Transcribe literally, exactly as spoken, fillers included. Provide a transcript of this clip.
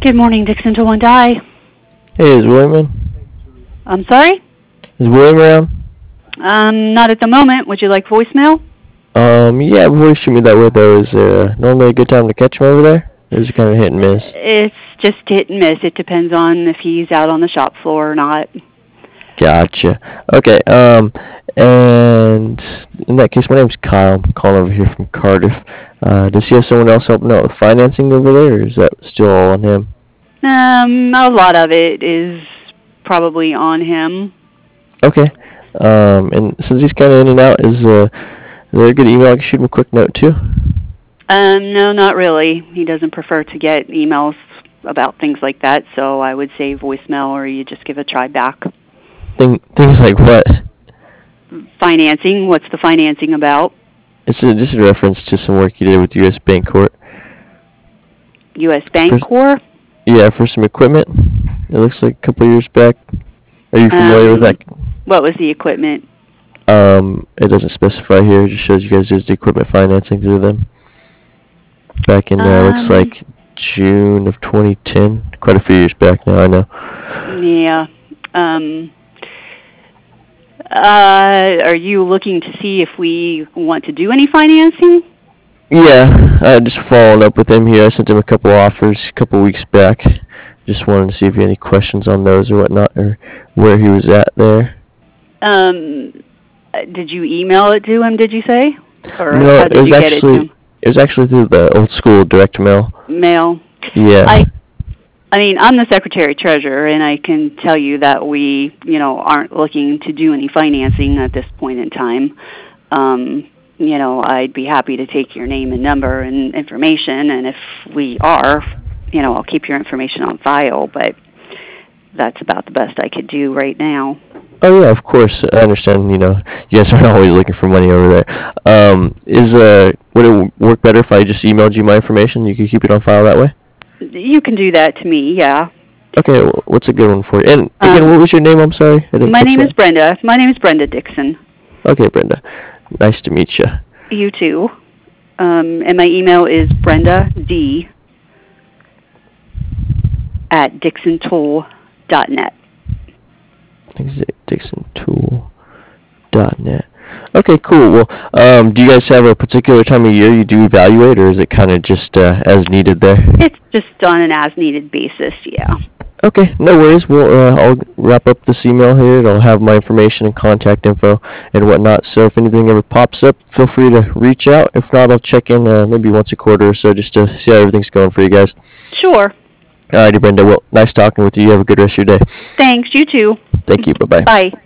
Good morning, Dixon to one die. Hey, is William in? I'm sorry? Is William around? Um, not at the moment. Would you like voicemail? Um, yeah, before you shoot me that way, though, is uh, normally a good time to catch him over there? Or is it kind of hit and miss? It's just hit and miss. It depends on if he's out on the shop floor or not. Gotcha. Okay, um, and in that case, my name's Kyle. I'm calling over here from Cardiff. Uh, does he have someone else helping out with financing over there, or is that still all on him? Um, a lot of it is probably on him. Okay. Um, and since he's kind of in and out, is, uh, is there a good email I can shoot him a quick note to? Um, no, not really. He doesn't prefer to get emails about things like that, so I would say voicemail or you just give a try back. Thing, things like what? Financing. What's the financing about? It's a, just a reference to some work you did with U S Bancorp. U S Bancorp? Yeah, for some equipment. It looks like a couple of years back. Are you familiar um, with that? What was the equipment? Um, it doesn't specify here. It just shows you guys did the equipment financing through them. Back in, uh, um, looks like June of twenty ten. Quite a few years back now, I know. Yeah. Um, uh, are you looking to see if we want to do any financing? Yeah, I just following up with him here. I sent him a couple offers a couple weeks back. Just wanted to see if you had any questions on those or whatnot, or where he was at there. Um, did you email it to him, did you say? Or no, how did it was you actually, get it to him? It was actually through the old school direct mail. Mail? Yeah. I, I mean, I'm the secretary-treasurer, and I can tell you that we, you know, aren't looking to do any financing at this point in time. Um, you know, I'd be happy to take your name and number and information, and if we are, you know, I'll keep your information on file, but that's about the best I could do right now. Oh, yeah, of course. I understand, you know, you guys aren't always looking for money over there. Um, is, uh, would it work better if I just emailed you my information? You could keep it on file that way? You can do that to me, yeah. Okay, well, what's a good one for you? And, again, um, what was your name? I'm sorry. I didn't my name that. is Brenda. My name is Brenda Dixon. Okay, Brenda. Nice to meet you. You too. Um, and my email is Brenda D at Dixon Tool dot net. Dixon Tool dot net. Okay, cool. Well, um, do you guys have a particular time of year you do evaluate, or is it kind of just uh, as needed there? It's just on an as-needed basis, yeah. Okay, no worries. Well, uh, I'll wrap up this email here. It'll have my information and contact info and whatnot. So if anything ever pops up, feel free to reach out. If not, I'll check in uh, maybe once a quarter or so just to see how everything's going for you guys. Sure. Alrighty, Brenda. Well, nice talking with you. You have a good rest of your day. Thanks. You too. Thank you. Bye-bye. Bye.